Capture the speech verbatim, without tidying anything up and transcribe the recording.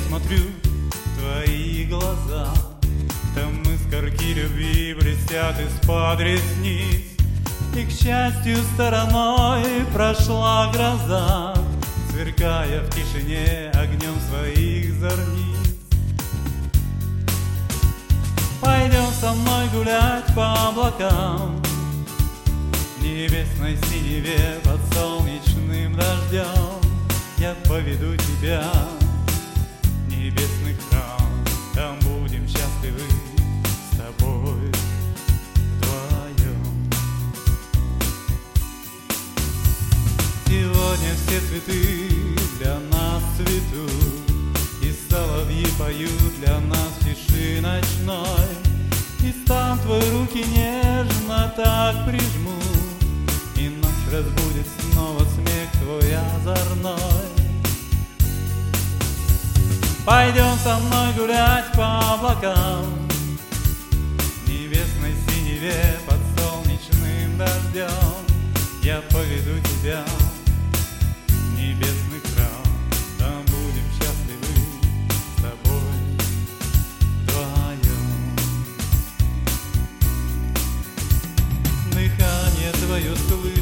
смотрю в твои глаза, там искорки любви блестят из-под ресниц. И, к счастью, стороной прошла гроза, сверкая в тишине огнем своих зорниц. Пойдем со мной гулять по облакам, в небесной синеве под солнечным дождем. Я поведу тебя в небесный храм, там будем счастливы с тобой вдвоем. Сегодня все цветы для нас цветут, и соловьи поют для нас в тиши ночной. И стан твои руки нежно так прижму, и ночь разбудит снова смех твой озорной. Пойдем со мной гулять по облакам, в небесной синеве под солнечным дождем. Я поведу тебя в небесный храм, там будем счастливы с тобой вдвоем. Дыхание твое слышно